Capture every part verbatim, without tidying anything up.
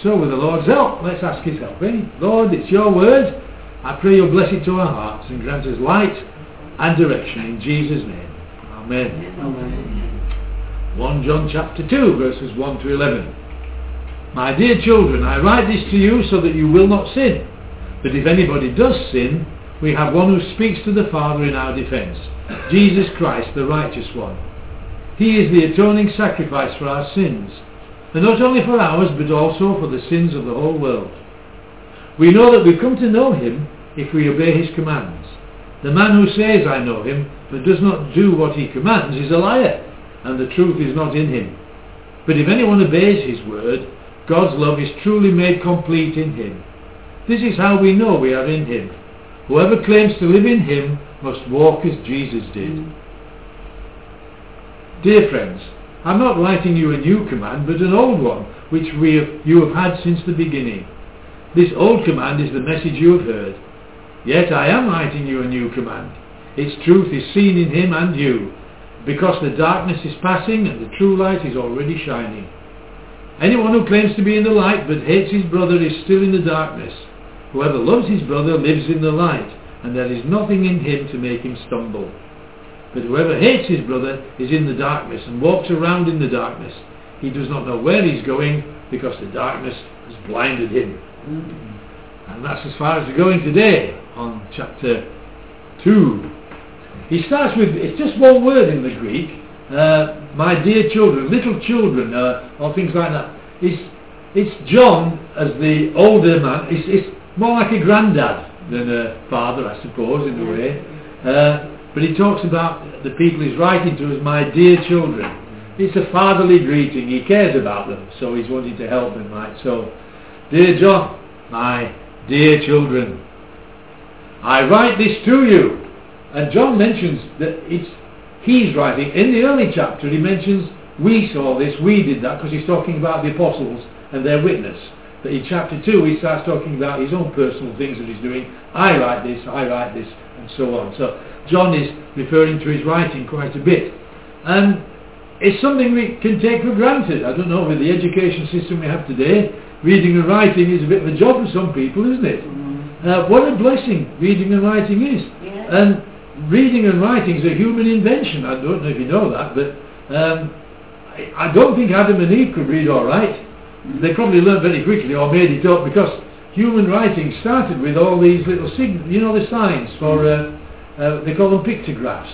So with the Lord's help, let's ask his help, eh? Lord, it's your word. I pray you'll bless it to our hearts and grant us light and direction in Jesus' name. Amen. Amen. First John chapter two, verses one to eleven. My dear children, I write this to you so that you will not sin. But if anybody does sin, we have one who speaks to the Father in our defence, Jesus Christ, the righteous one. He is the atoning sacrifice for our sins, and not only for ours, but also for the sins of the whole world. We know that we come to know him if we obey his commands. The man who says, I know him, but does not do what he commands is a liar, and the truth is not in him. But if anyone obeys his word, God's love is truly made complete in him. This is how we know we are in him. Whoever claims to live in him must walk as Jesus did. Dear friends, I'm not writing you a new command, but an old one, which we have, you have had since the beginning. This old command is the message you have heard. Yet I am writing you a new command. Its truth is seen in him and you, because the darkness is passing and the true light is already shining. Anyone who claims to be in the light but hates his brother is still in the darkness. Whoever loves his brother lives in the light, and there is nothing in him to make him stumble. But whoever hates his brother is in the darkness and walks around in the darkness. He does not know where he's going because the darkness has blinded him. Mm-hmm. And that's as far as we're going today on chapter two. He starts with, it's just one word in the Greek, uh, my dear children, little children, uh, or things like that. It's, it's John as the older man. It's, it's more like a granddad than a father, I suppose, in a way. Uh, but he talks about the people he's writing to as my dear children. It's a fatherly greeting. He cares about them, so he's wanting to help them, right? So, dear John, my dear children, I write this to you. And John mentions that it's he's writing. In the early chapter he mentions we saw this, we did that, because he's talking about the apostles and their witness. But in chapter two he starts talking about his own personal things that he's doing. I write this, I write this, and so on. So John is referring to his writing quite a bit. And it's something we can take for granted. I don't know, with the education system we have today, reading and writing is a bit of a job for some people, isn't it? Mm-hmm. Uh, what a blessing reading and writing is. Yeah. And reading and writing is a human invention. I don't know if you know that, but um, I, I don't think Adam and Eve could read or write. Mm-hmm. They probably learned very quickly or made it up, because human writing started with all these little signals, you know, the signs for, uh, uh, they call them pictographs,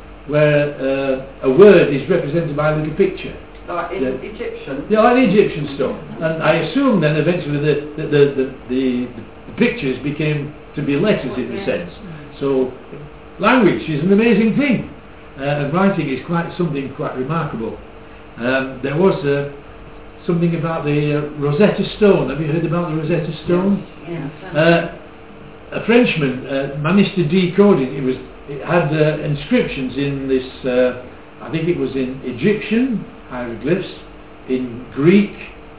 where uh, a word is represented by a little picture. Like in the, Egyptian? Yeah, like the Egyptian stuff. And I assume then eventually the, the, the, the, the, the pictures became to be letters in a sense. So language is an amazing thing, uh, and writing is quite something quite remarkable. Um, there was uh, something about the uh, Rosetta Stone. Have you heard about the Rosetta Stone? Yes. Yes. Uh, a Frenchman uh, managed to decode it. It was it had uh, inscriptions in this. Uh, I think it was in Egyptian hieroglyphs, in Greek,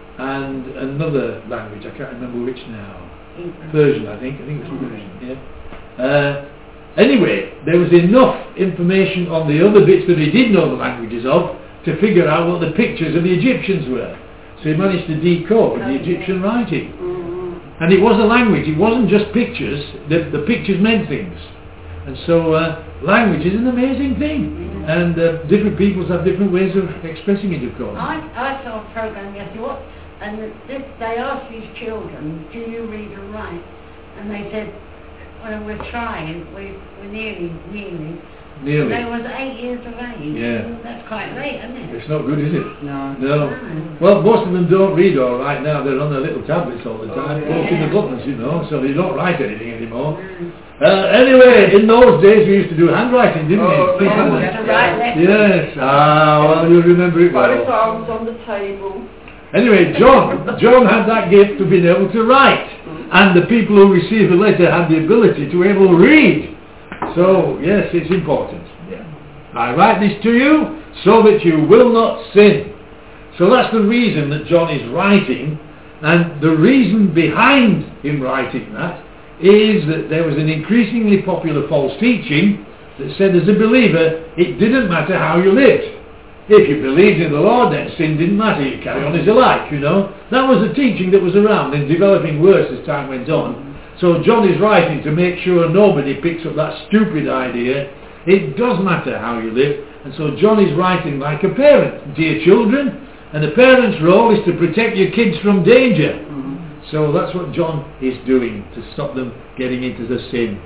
and another language. I can't remember which now. Persian, I think. I think it was Persian. Yeah. Uh, Anyway, there was enough information on the other bits that he did know the languages of to figure out what the pictures of the Egyptians were. So he managed to decode the Egyptian writing. Mm-hmm. And it was a language, it wasn't just pictures, the, the pictures meant things. And so uh, language is an amazing thing. Mm-hmm. And uh, different peoples have different ways of expressing it, of course. I, I saw a program yesterday, what, and this, they asked these children, do you read and write? And they said, well, we're trying, we, we're nearly, nearly. Nearly. They was eight years of age. Yeah. That's quite late, isn't it? It's not good, is it? No. No. No. Well, most of them don't read all right now. They're on their little tablets all the time, Oh, yeah. pushing the buttons, you know, so they don't write anything anymore. Mm. Uh, anyway, in those days we used to do handwriting, didn't Oh, we? Yeah, we had to write letters. Yes. Ah, well, you remember it Both well. arms on the table. Anyway, John, John had that gift of being able to write, and the people who received the letter had the ability to be able to read. So, yes, it's important. Yeah. I write this to you so that you will not sin. So that's the reason that John is writing, and the reason behind him writing that is that there was an increasingly popular false teaching that said as a believer it didn't matter how you lived. if you believed in the Lord, then sin didn't matter. You carry on as you like, you know. That was the teaching that was around and developing worse as time went on. So John is writing to make sure nobody picks up that stupid idea. It does matter how you live. And so John is writing like a parent. Dear children, and the parent's role is to protect your kids from danger. Mm-hmm. So that's what John is doing, to stop them getting into the sin.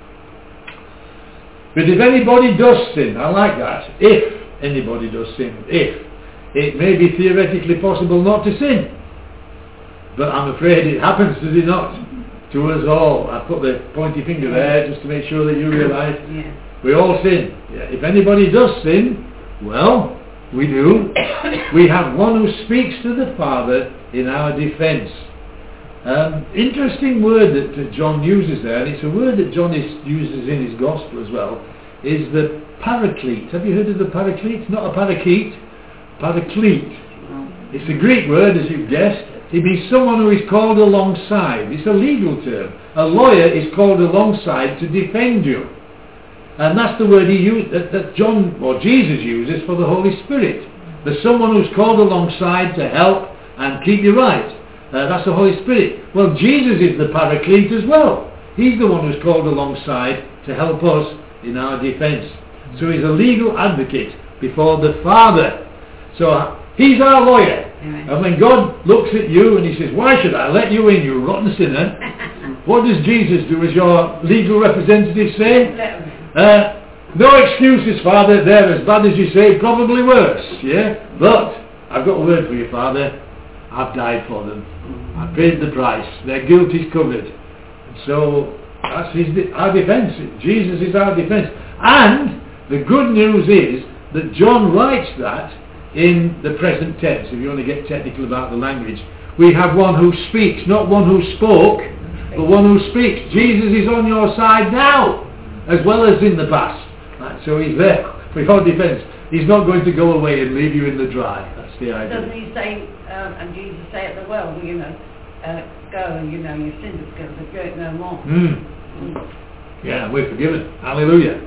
But if anybody does sin, I like that, if anybody does sin, if, it may be theoretically possible not to sin. But I'm afraid it happens, does it not? To us all. I put the pointy finger there just to make sure that you realise yeah. we all sin. Yeah. If anybody does sin, well, we do. We have one who speaks to the Father in our defence. Um, interesting word that uh, John uses there, and it's a word that John is, uses in his Gospel as well, is the paraclete. Have you heard of the paraclete? Not a parakeet, paraclete. It's a Greek word, as you've guessed. It means someone who is called alongside. It's a legal term. A lawyer is called alongside to defend you. And that's the word he used, that, that John, or Jesus uses for the Holy Spirit. There's someone who's called alongside to help and keep you right. Uh, that's the Holy Spirit. Well, Jesus is the paraclete as well. He's the one who's called alongside to help us in our defence. So he's a legal advocate before the Father. So he's our lawyer. Amen. And when God looks at you and he says, why should I let you in, you rotten sinner? What does Jesus do as your legal representative say? Uh, no excuses, Father, they're as bad as you say, probably worse. Yeah? But I've got a word for you, Father. I've died for them. I paid the price. Their guilt is covered. So that's his, our defence. Jesus is our defence. And the good news is that John writes that in the present tense. If you want to get technical about the language, we have one who speaks, not one who spoke, but one who speaks. Jesus is on your side now, as well as in the past. Right, so he's there for your defence. He's not going to go away and leave you in the dry. That's the idea. Doesn't he say, um, and Jesus say at the well, you know, uh, go, you know, your sins are forgiven, but do it no more. Mm. Mm. Yeah, we're forgiven. Hallelujah.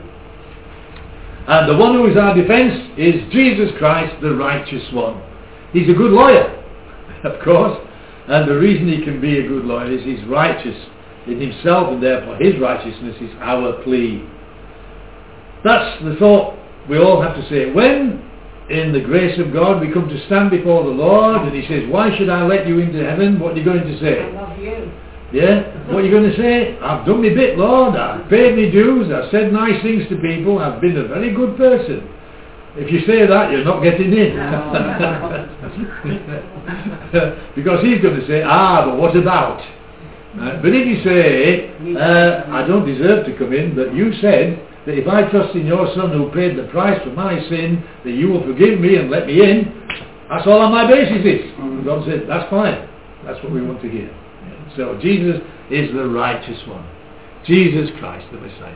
And the one who is our defence is Jesus Christ, the righteous one. He's a good lawyer, of course, and the reason he can be a good lawyer is he's righteous in himself, and therefore his righteousness is our plea. That's the thought we all have to say. When, in the grace of God, we come to stand before the Lord, and he says, why should I let you into heaven? What are you going to say? I love you. Yeah? What are you going to say? I've done my bit, Lord. I've paid my dues. I've said nice things to people. I've been a very good person. If you say that, you're not getting in. Because he's going to say, ah, but what about? Uh, but if you say, uh, I don't deserve to come in, but you said that if I trust in your Son who paid the price for my sin, that you will forgive me and let me in, that's all on my basis is. Mm-hmm. God said, that's fine. That's what we want to hear. Yeah. So Jesus is the righteous one. Jesus Christ, the Messiah.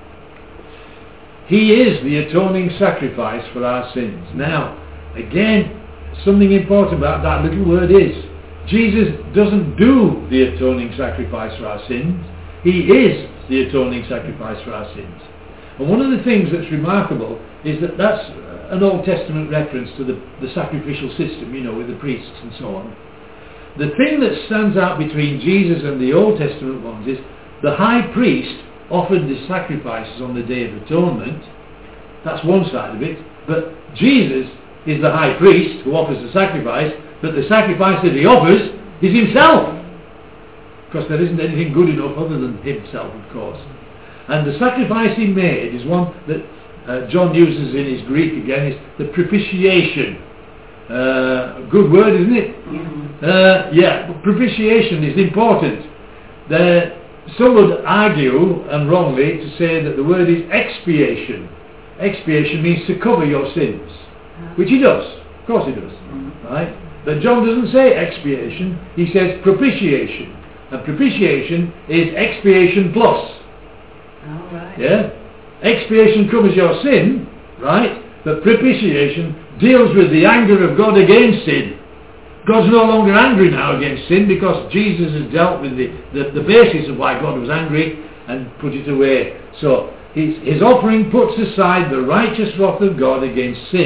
He is the atoning sacrifice for our sins. Now, again, something important about that little word is, Jesus doesn't do the atoning sacrifice for our sins. He is the atoning sacrifice for our sins. And one of the things that's remarkable is that that's an Old Testament reference to the, the sacrificial system, you know, with the priests and so on. The thing that stands out between Jesus and the Old Testament ones is the high priest offered the sacrifices on the Day of Atonement. That's one side of it. But Jesus is the high priest who offers the sacrifice, but the sacrifice that he offers is himself. Because there isn't anything good enough other than himself, of course. And the sacrifice he made is one that uh, John uses in his Greek again, is the propitiation. Uh, good word, isn't it? Mm-hmm. Uh, yeah, propitiation is important. The, some would argue, and wrongly, to say that the word is expiation. Expiation means to cover your sins, which he does. Of course he does. Mm-hmm. Right? But John doesn't say expiation, he says propitiation. And propitiation is expiation plus. All right. Yeah? Expiation covers your sin, right? But propitiation deals with the anger of God against sin. God's no longer angry now against sin because Jesus has dealt with the, the, the basis of why God was angry and put it away. So his, his offering puts aside the righteous wrath of God against sin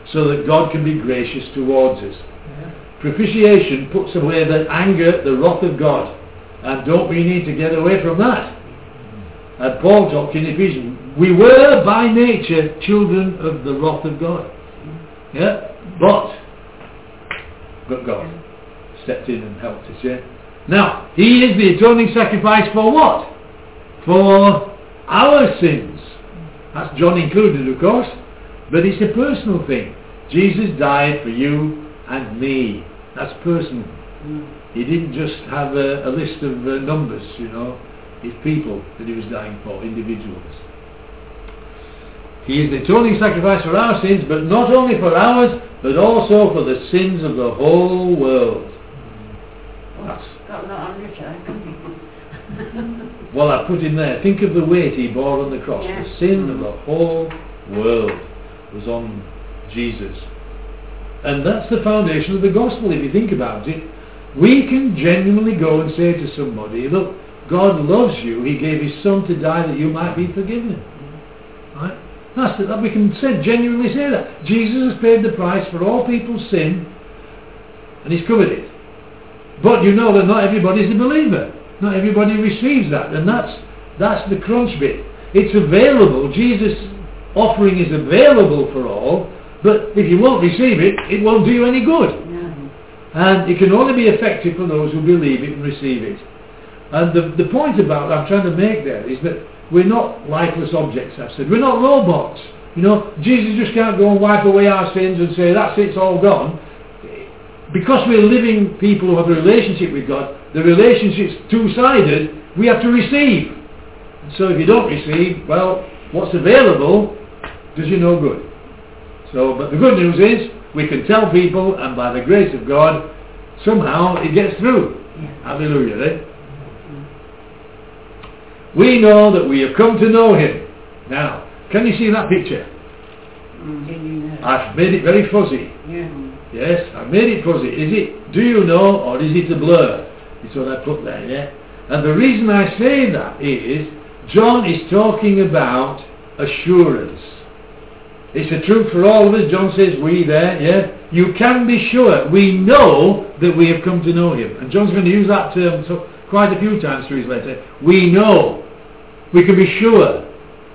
so that God can be gracious towards us. Propitiation puts away the anger, the wrath of God. And don't we need to get away from that? And Paul talked in Ephesians, we were by nature children of the wrath of God. Yeah? But, but God stepped in and helped us, yeah? Now, He is the atoning sacrifice for what? For our sins. That's John included, of course. But it's a personal thing. Jesus died for you and me. That's personal. Mm. He didn't just have a, a list of uh, numbers, you know. It's people that He was dying for, individuals. He is the atoning sacrifice for our sins, but not only for ours, but also for the sins of the whole world. Well, that's got that on your Well, I put in there, think of the weight He bore on the cross. Yeah. The sin of the whole world was on Jesus. And that's the foundation of the gospel, if you think about it. We can genuinely go and say to somebody, look, God loves you. He gave His Son to die that you might be forgiven. Right? That's the, that we can say, genuinely say that. Jesus has paid the price for all people's sin, and He's covered it. But you know that not everybody's a believer. Not everybody receives that, and that's that's the crunch bit. It's available. Jesus' offering is available for all, but if you won't receive it, it won't do you any good. No. And it can only be effective for those who believe it and receive it. And the, the point about I'm trying to make there is that we're not lifeless objects, I've said. We're not robots. You know, Jesus just can't go and wipe away our sins and say, that's it, it's all gone. Because we're living people who have a relationship with God, the relationship's two-sided, we have to receive. So if you don't receive, well, what's available does you no good. So, but the good news is, we can tell people, and by the grace of God, somehow it gets through. Yeah. Hallelujah, eh? We know that we have come to know Him. Now, can you see that picture? Mm-hmm. I've made it very fuzzy. Yeah. Yes, I've made it fuzzy. Is it do you know or is it a blur? It's what I put there, yeah? And the reason I say that is, John is talking about assurance. It's a truth for all of us. John says, we there, yeah? You can be sure. We know that we have come to know Him. And John's going to use that term so quite a few times through his letter. We know. We can be sure.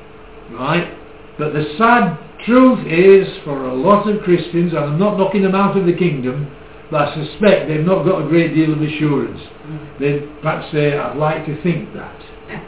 Right? But the sad truth is, for a lot of Christians, and I'm not knocking them out of the kingdom, but I suspect they've not got a great deal of assurance. Mm. They perhaps say, I'd like to think that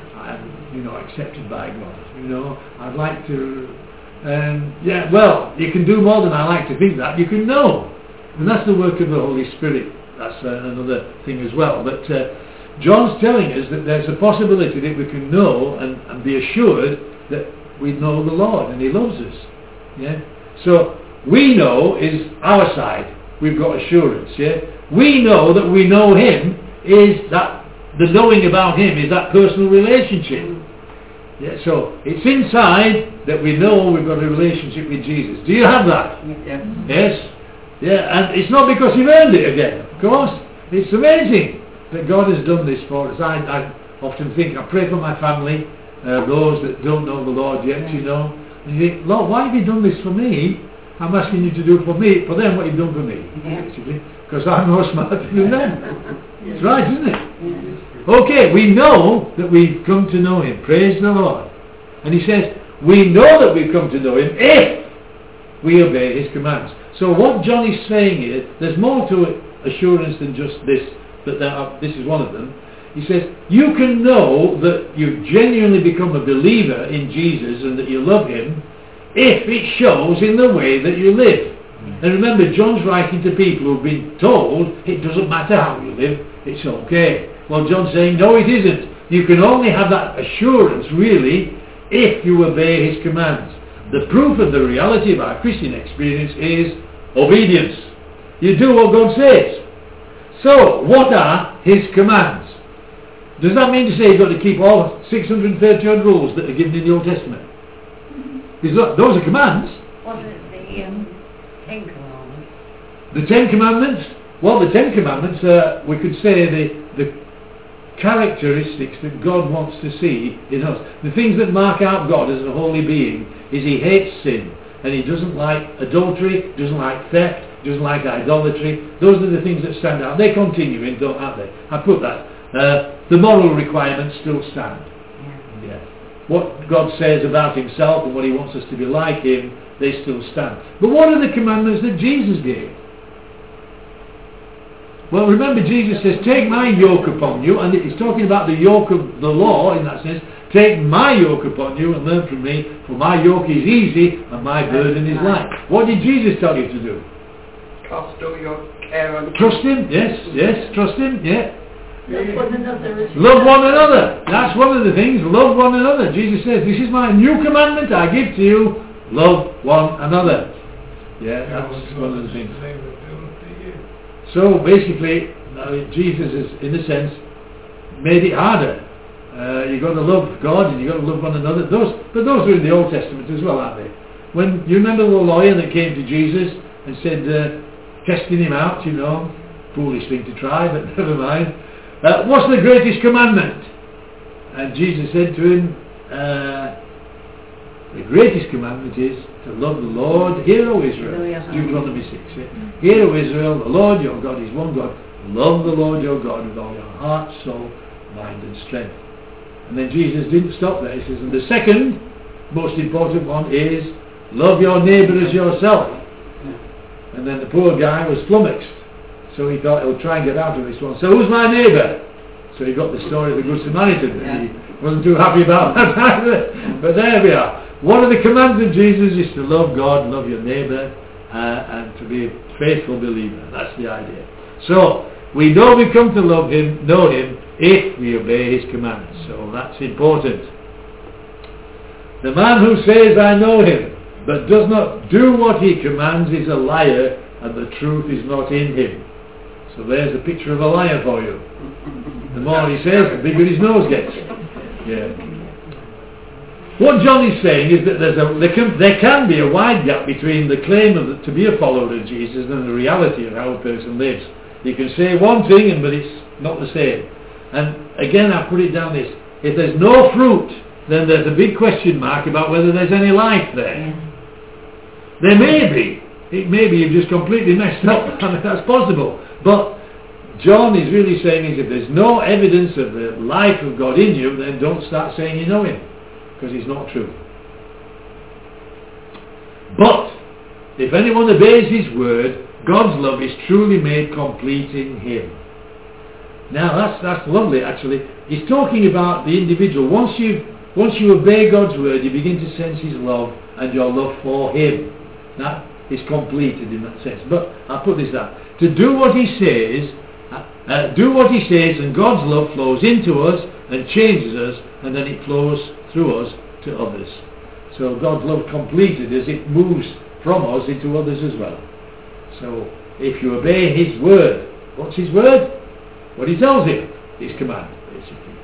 I'm, you know, accepted by God. You know, I'd like to, um, yeah, well, you can do more than I like to think that. You can know. And that's the work of the Holy Spirit. That's uh, another thing as well. But uh, John's telling us that there's a possibility that we can know and, and be assured that we know the Lord and He loves us. Yeah. So we know is our side. We've got assurance. Yeah. We know that we know Him is that the knowing about Him is that personal relationship. Yeah. So it's inside that we know we've got a relationship with Jesus. Do you have that? Yes. Yes. Yeah. And it's not because you've earned it again. Of course. It's amazing that God has done this for us. I, I often think, I pray for my family, uh, those that don't know the Lord yet, you know. And you think, Lord, why have you done this for me? I'm asking you to do for me, for them what you've done for me. Because I'm more smarter than them. It's right, isn't it? Okay, we know that we've come to know Him. Praise the Lord. And He says, we know that we've come to know Him if we obey His commands. So what John is saying here, there's more to assurance than just this, but there are, this is one of them. He says, you can know that you've genuinely become a believer in Jesus and that you love Him if it shows in the way that you live. Mm. And remember, John's writing to people who've been told it doesn't matter how you live, it's okay. Well, John's saying, no, it isn't. You can only have that assurance, really, if you obey His commands. The proof of the reality of our Christian experience is obedience. You do what God says. So, what are His commands? Does that mean to say you've got to keep all six hundred thirty odd rules that are given in the Old Testament? Is that, those are commands. Was it the um, Ten Commandments? The Ten Commandments? Well, the Ten Commandments, uh, we could say the, the characteristics that God wants to see in us. The things that mark out God as a holy being is He hates sin. and he doesn't like adultery, doesn't like theft, doesn't like idolatry. Those are the things that stand out. They continue in, don't aren't they? I put that. Uh, the moral requirements still stand. Yeah. Yeah. What God says about himself and what he wants us to be like him, they still stand. But what are the commandments that Jesus gave? Well, remember Jesus says, take my yoke upon you, and he's talking about the yoke of the law in that sense. Take my yoke upon you and learn from me, for my yoke is easy and my burden is light. What did Jesus tell you to do? Cast all your care on Trust him, yes, yes, trust him, yeah. Love one another as Love one another. That's one of the things, love one another. Jesus says, this is my new commandment I give to you, love one another. Yeah, that's one of the things. So basically, uh, Jesus has, in a sense, made it harder. Uh, you've got to love God and you've got to love one another. Those, but those are in the Old Testament as well, aren't they? When you remember the lawyer that came to Jesus and said, uh, testing him out, you know, foolish thing to try, but never mind. Uh, what's the greatest commandment? And Jesus said to him, uh, the greatest commandment is to love the Lord. Hear, O Israel. Deuteronomy six. Yeah? Hear, O Israel, the Lord your God is one God. Love the Lord your God with all your heart, soul, mind and strength. And then Jesus didn't stop there. He says, and the second most important one is love your neighbour as yourself. And then the poor guy was flummoxed. So he thought he'll try and get out of this one. So who's my neighbour? So he got the story of the Good Samaritan. And he wasn't too happy about that either. But there we are. One of the commands of Jesus is to love God, love your neighbour, uh, and to be a faithful believer. That's the idea. So we know we come to love him, know him, if we obey his commands. So that's important. The man who says, I know him, but does not do what he commands is a liar, and the truth is not in him. So there's a picture of a liar for you. The more he says, the bigger his nose gets. Yeah. What John is saying is that there's a, there, can, there can be a wide gap between the claim of the, to be a follower of Jesus and the reality of how a person lives. You can say one thing, and but it's not the same. And again, I put it down this. If there's no fruit, then there's a big question mark about whether there's any life there. Yeah. There may be. It may be you've just completely messed up. I mean, that's possible. But John is really saying is if there's no evidence of the life of God in you, then don't start saying you know him, because it's not true. But if anyone obeys his word, God's love is truly made complete in him. Now that's that's lovely actually. He's talking about the individual. Once you once you obey God's word, you begin to sense his love and your love for him. That is completed in that sense. But I'll put this out. To do what he says, uh, uh, do what he says, and God's love flows into us and changes us, and then it flows through us to others. So God's love completed as it moves from us into others as well. So if you obey his word, what's his word? What he tells you, his command, basically.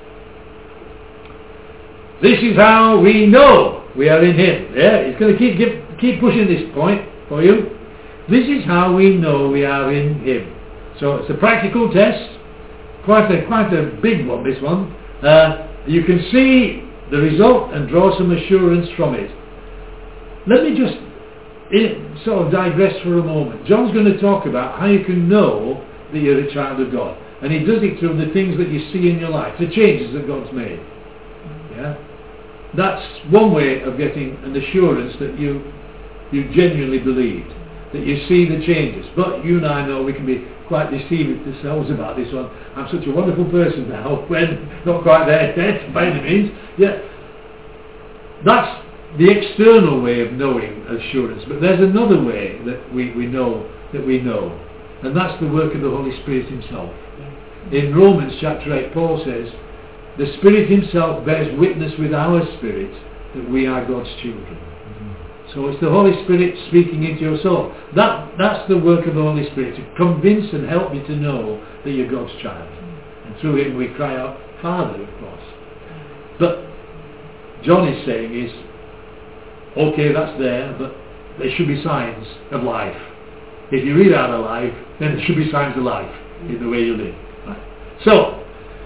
This is how we know we are in him. Yeah, he's going to keep give, keep pushing this point for you. This is how we know we are in him. So it's a practical test, quite a quite a big one. This one, uh, you can see the result and draw some assurance from it. Let me just in, sort of digress for a moment. John's going to talk about how you can know that you're a child of God, and he does it through the things that you see in your life, the changes that God's made. Yeah, that's one way of getting an assurance that you you genuinely believed, that you see the changes. But you and I know we can be quite deceived ourselves about this one. I'm such a wonderful person now, when not quite there yet by any means. Yeah, that's the external way of knowing assurance. But there's another way that we, we know that we know, and that's the work of the Holy Spirit himself. In Romans chapter eight, Paul says, the Spirit himself bears witness with our spirit that we are God's children. So it's the Holy Spirit speaking into your soul. That, that's the work of the Holy Spirit, to convince and help you to know that you're God's child. And through him we cry out, Father, of course. But John is saying is, okay, that's there, but there should be signs of life. If you read out of life, then there should be signs of life in the way you live. Right. So,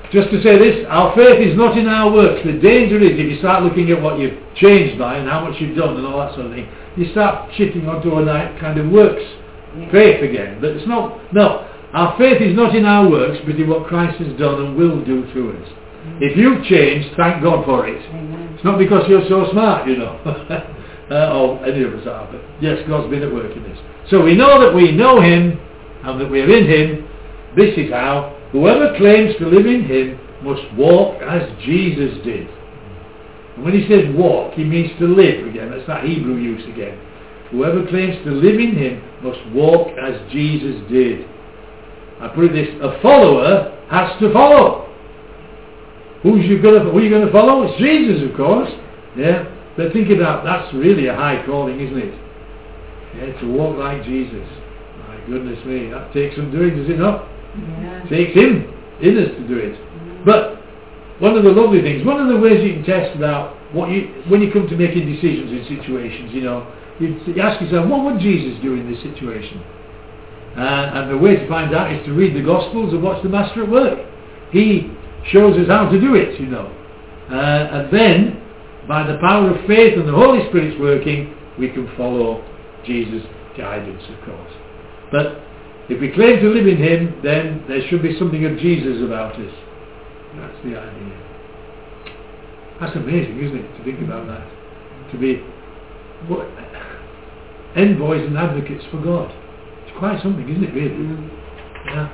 just to say this, our faith is not in our works. The danger is if you start looking at what you've changed by and how much you've done and all that sort of thing, you start shifting onto a kind of works yeah. faith again. But it's not, no, our faith is not in our works, but in what Christ has done and will do through us. Mm-hmm. If you've changed, thank God for it. Amen. It's not because you're so smart, you know, uh, or any of us are, but yes, God's been at work in this. So we know that we know Him and that we're in Him. This is how whoever claims to live in Him must walk as Jesus did. And when he says walk, he means to live again. That's that Hebrew use again. Whoever claims to live in Him must walk as Jesus did. I put it this, a follower has to follow. Who's you gonna, who are you going to follow? It's Jesus, of course. Yeah. But think about, that's really a high calling, isn't it? Yeah, to walk like Jesus. My goodness me, that takes some doing, does it not? Yeah. It takes Him in us to do it. Mm-hmm. But one of the lovely things, one of the ways you can test about what you, when you come to making decisions in situations, you know, you, you ask yourself, what would Jesus do in this situation? Uh, and the way to find out is to read the Gospels and watch the Master at work. He shows us how to do it, you know. Uh, and then, by the power of faith and the Holy Spirit's working, we can follow Jesus' guidance, of course. But if we claim to live in Him, then there should be something of Jesus about us. That's the idea. That's amazing, isn't it, to think about that? To be what, envoys and advocates for God. It's quite something, isn't it, really? Mm. Yeah.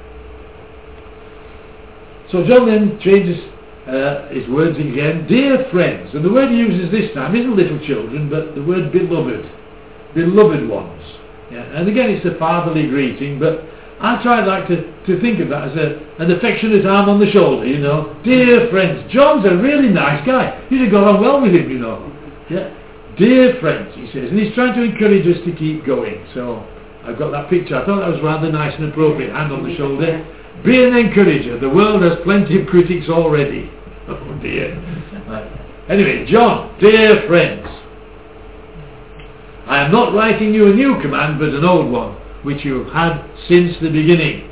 So John then changes uh, his words again. Dear friends, and the word he uses this time isn't little children, but the word beloved. Beloved ones. Yeah. And again, it's a fatherly greeting, but I try like to, to think of that as a, an affectionate arm on the shoulder, you know. Dear friends, John's a really nice guy. You'd have got on well with him, you know. Yeah. Dear friends, he says, and he's trying to encourage us to keep going. So I've got that picture. I thought that was rather nice and appropriate, hand on the shoulder. Be an encourager. The world has plenty of critics already. Oh dear. Right. Anyway, John, dear friends, I am not writing you a new command, but an old one, which you have had since the beginning.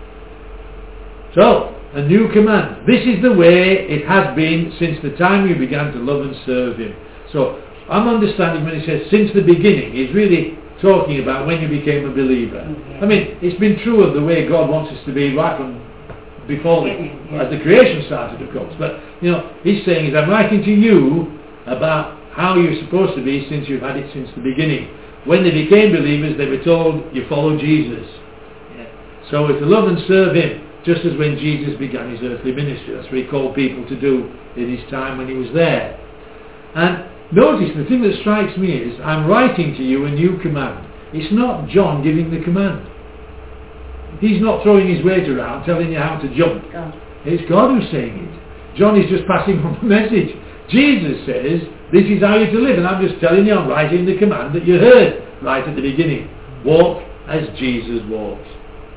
So, a new command. This is the way it has been since the time you began to love and serve Him. So, I'm understanding when he says since the beginning, he's really talking about when you became a believer. Mm-hmm. I mean, it's been true of the way God wants us to be right from before the, yeah. as the creation started, of course. But, you know, he's saying is I'm writing to you about how you're supposed to be since you've had it since the beginning. When they became believers, they were told, you follow Jesus. Yeah. So we're to love and serve Him, just as when Jesus began His earthly ministry. That's what He called people to do in His time when He was there. And notice, the thing that strikes me is, I'm writing to you a new command. It's not John giving the command. He's not throwing his weight around, telling you how to jump. God. It's God who's saying it. John is just passing on the message. Jesus says, this is how you're to live, and I'm just telling you, I'm writing the command that you heard right at the beginning. Walk as Jesus walks.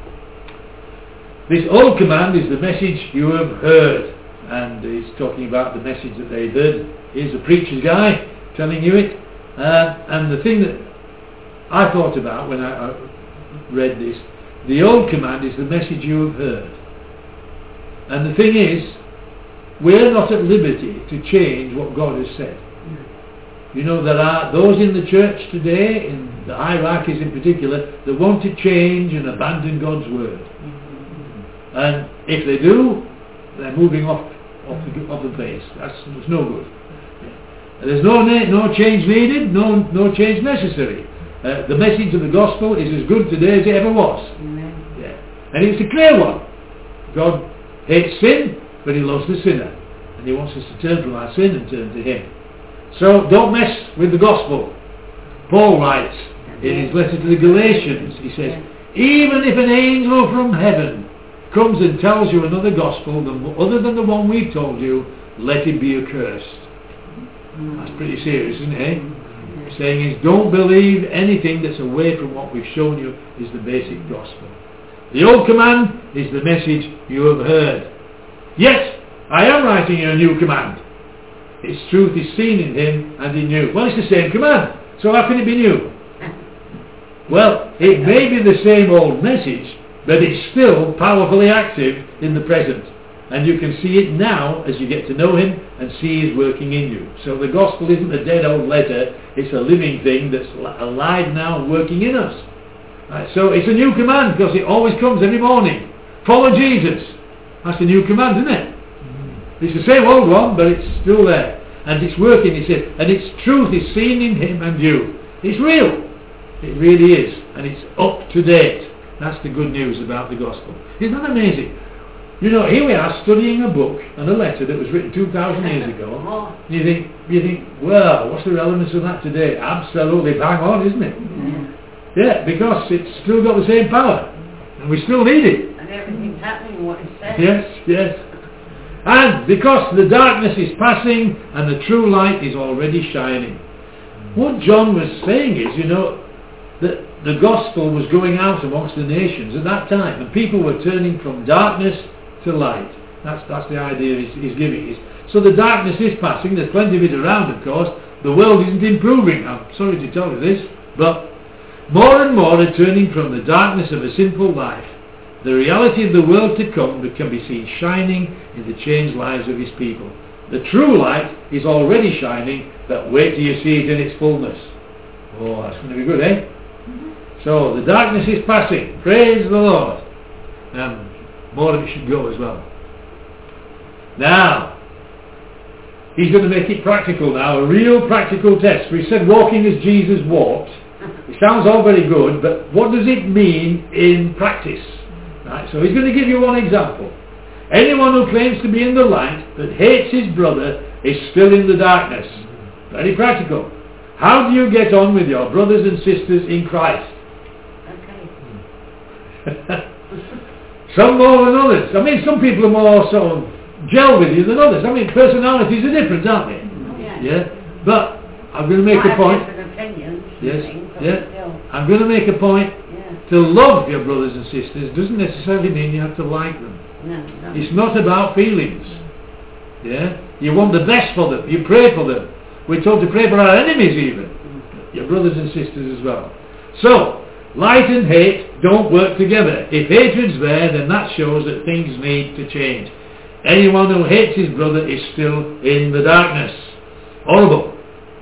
This old command is the message you have heard. And he's talking about the message that they heard. Here's a preacher's guy telling you it. Uh, and the thing that I thought about when I, I read this, the old command is the message you have heard. And the thing is, we're not at liberty to change what God has said. You know, there are those in the church today, in the hierarchies in particular, that want to change and abandon God's word. And if they do, they're moving off off the, off the base. That's, that's no good. There's no no change needed, no no change necessary. Uh, the message of the gospel is as good today as it ever was. Amen. Yeah. And it's a clear one. God hates sin, but He loves the sinner. And He wants us to turn from our sin and turn to Him. So don't mess with the gospel. Paul writes in his letter to the Galatians, he says, even if an angel from heaven comes and tells you another gospel other than the one we've told you, let him be accursed. That's pretty serious, isn't it? Eh? Saying is, don't believe anything that's away from what we've shown you is the basic gospel. The old command is the message you have heard. Yes, I am writing you a new command. Its truth is seen in Him and in you. Well, it's the same command, so how can it be new? Well, it may be the same old message, but it's still powerfully active in the present. And you can see it now as you get to know him and see he's working in you. So the gospel isn't a dead old letter, it's a living thing that's alive now and working in us. Right, so it's a new command because it always comes every morning. Follow Jesus. That's a new command, isn't it? Mm-hmm. It's the same old one, but it's still there. And it's working, he said, and its truth is seen in him and you. It's real. It really is. And it's up to date. That's the good news about the gospel. Isn't that amazing? You know, here we are studying a book and a letter that was written two thousand years ago. You think, you think, well, what's the relevance of that today? Absolutely bang on, isn't it? Mm-hmm. Yeah, because it's still got the same power. And we still need it. And everything's happening what it says. Yes, yes. And because the darkness is passing and the true light is already shining. What John was saying is, you know, that the gospel was going out amongst the nations at that time. And people were turning from darkness to light. That's that's the idea he's, he's giving. So the darkness is passing. There's plenty of it around, of course. The world isn't improving. I'm sorry to tell you this, but more and more are turning from the darkness of a sinful life. The reality of the world to come that can be seen shining in the changed lives of his people. The true light is already shining, but wait till you see it in its fullness. Oh, that's going to be good, eh? Mm-hmm. So the darkness is passing. Praise the Lord. Um, More of it should go as well. Now, he's going to make it practical now, a real practical test. We said walking as Jesus walked. It sounds all very good, but what does it mean in practice? Right, so he's going to give you one example. Anyone who claims to be in the light but hates his brother is still in the darkness. Very practical. How do you get on with your brothers and sisters in Christ? Okay. Some more than others. I mean, some people are more sort of gel with you than others. I mean, personalities are different, aren't they? Yeah. yeah? But I'm going to make a point. Opinions, yes. Things, yeah. I'm going to make a point. Yeah. To love your brothers and sisters doesn't necessarily mean you have to like them. No, no. It's not about feelings. Yeah. You want the best for them. You pray for them. We're told to pray for our enemies even. Mm-hmm. Your brothers and sisters as well. So, light and hate don't work together. If hatred's there, then that shows that things need to change. Anyone who hates his brother is still in the darkness. Horrible.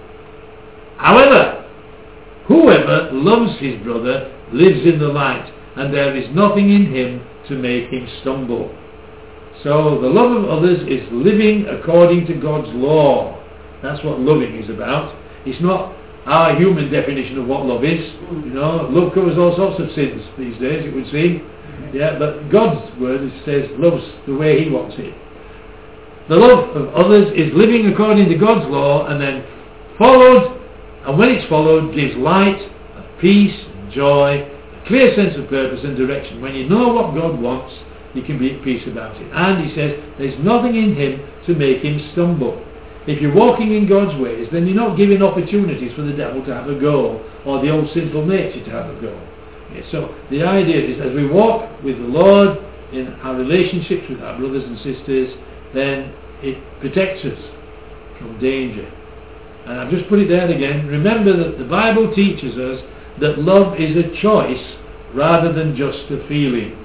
However, whoever loves his brother lives in the light, and there is nothing in him to make him stumble. So the love of others is living according to God's law. That's what loving is about. It's not our human definition of what love is. You know, love covers all sorts of sins these days, it would seem. Yeah, but God's word says love's the way he wants it. The love of others is living according to God's law, and then followed, and when it's followed, gives light, peace, and joy, a clear sense of purpose and direction. When you know what God wants, you can be at peace about it. And he says, there's nothing in him to make him stumble. If you're walking in God's ways, then you're not giving opportunities for the devil to have a go, or the old sinful nature to have a go. Okay, so the idea is, as we walk with the Lord in our relationships with our brothers and sisters, then it protects us from danger. And I've just put it there again. Remember that the Bible teaches us that love is a choice rather than just a feeling.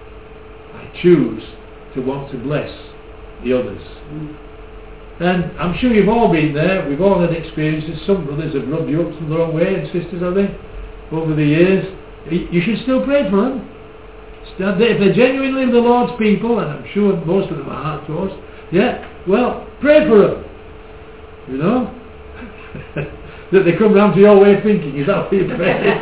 I choose to want to bless the others. Mm. And I'm sure you've all been there. We've all had experiences. Some brothers have rubbed you up some the wrong way, and sisters, have they? Over the years. You should still pray for them. If they're genuinely the Lord's people, and I'm sure most of them are, of course, yeah, well, pray for them. You know? That they come round to your way of thinking. Is that what you're praying?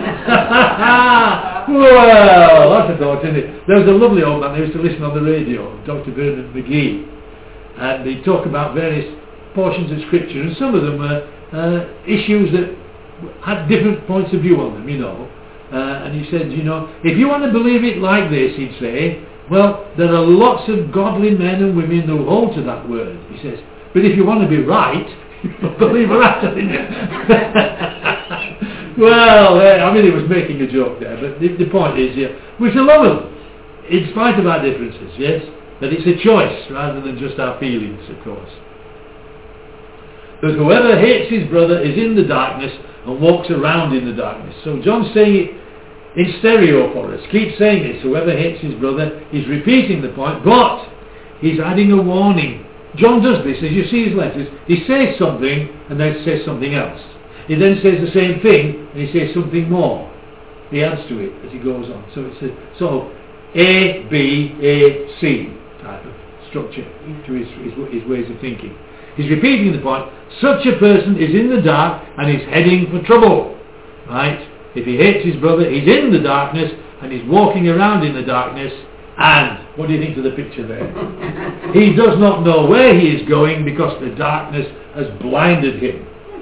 Well, that's a thought, isn't it? There was a lovely old man who used to listen on the radio, Doctor Bernard McGee. And they talk about various portions of Scripture, and some of them were uh, issues that had different points of view on them, you know. Uh, and he said, you know, if you want to believe it like this, he'd say, well, there are lots of godly men and women who hold to that word. He says, but if you want to be right, believe right in it. Well, uh, I mean, he was making a joke there, but the, the point is, yeah, we shall love them, in spite of our differences, yes? But it's a choice rather than just our feelings, of course. But whoever hates his brother is in the darkness and walks around in the darkness. So John's saying it in stereo for us. Keep saying this. Whoever hates his brother is repeating the point. But he's adding a warning. John does this, as you see his letters. He says something and then says something else. He then says the same thing and he says something more. He adds to it as he goes on. So it's a sort of A, B, A, C type of structure to his, his, his ways of thinking. He's repeating the point. Such a person is in the dark and is heading for trouble. Right? If he hates his brother, he's in the darkness and he's walking around in the darkness. And what do you think of the picture there? He does not know where he is going because the darkness has blinded him.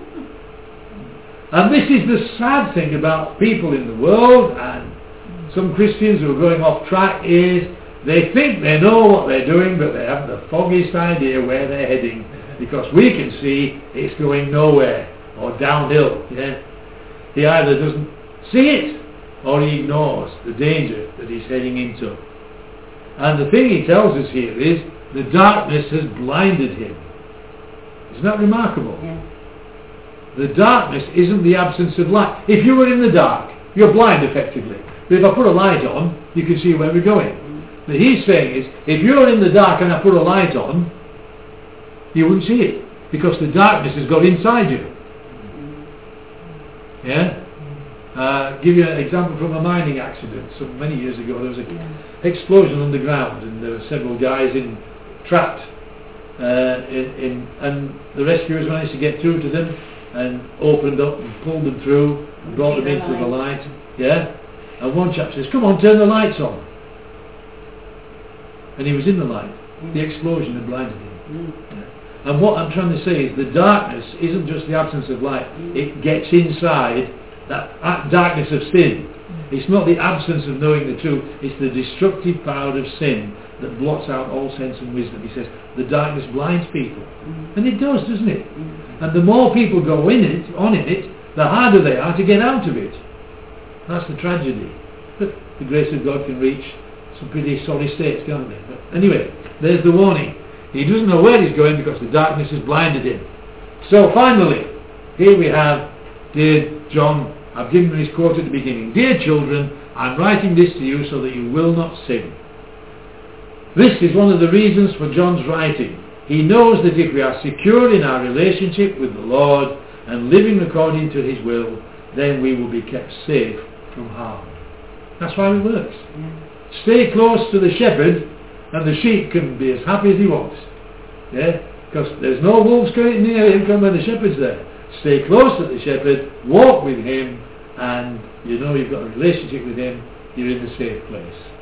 And this is the sad thing about people in the world and some Christians who are going off track is they think they know what they're doing, but they have the foggiest idea where they're heading, because we can see it's going nowhere or downhill. Yeah? He either doesn't see it or he ignores the danger that he's heading into. And the thing he tells us here is the darkness has blinded him. Isn't that remarkable? Yeah. The darkness isn't the absence of light. If you were in the dark, you're blind effectively. But if I put a light on, you can see where we're going. Mm. What he's saying is, if you're in the dark and I put a light on, you wouldn't see it, because the darkness has got inside you. Mm. Yeah? Uh, give you an example from a mining accident. So many years ago, there was an yeah. explosion underground, and there were several guys in trapped, uh, in, in, and the rescuers managed to get through to them and opened up and pulled them through and brought them into the light. Yeah, and one chap says, "Come on, turn the lights on," and he was in the light. Mm. The explosion had blinded him. Mm. Yeah. And what I'm trying to say is, the darkness isn't just the absence of light; mm. it gets inside. That darkness of sin. It's not the absence of knowing the truth, it's the destructive power of sin that blots out all sense and wisdom. He says the darkness blinds people. Mm. And it does, doesn't it? Mm. And the more people go in it, on in it, the harder they are to get out of it. That's the tragedy. But the grace of God can reach some pretty sorry states, can't they? But anyway, there's the warning. He doesn't know where he's going because the darkness has blinded him. So finally, here we have, dear John, I've given him his quote at the beginning. Dear children, I'm writing this to you so that you will not sin. This is one of the reasons for John's writing. He knows that if we are secure in our relationship with the Lord and living according to his will, then we will be kept safe from harm. That's why it works. Yeah. Stay close to the shepherd and the sheep can be as happy as he wants. Yeah? Because there's no wolves coming near him when the shepherd's there. Stay close to the shepherd, walk with him, and you know you've got a relationship with him, you're in the safe place.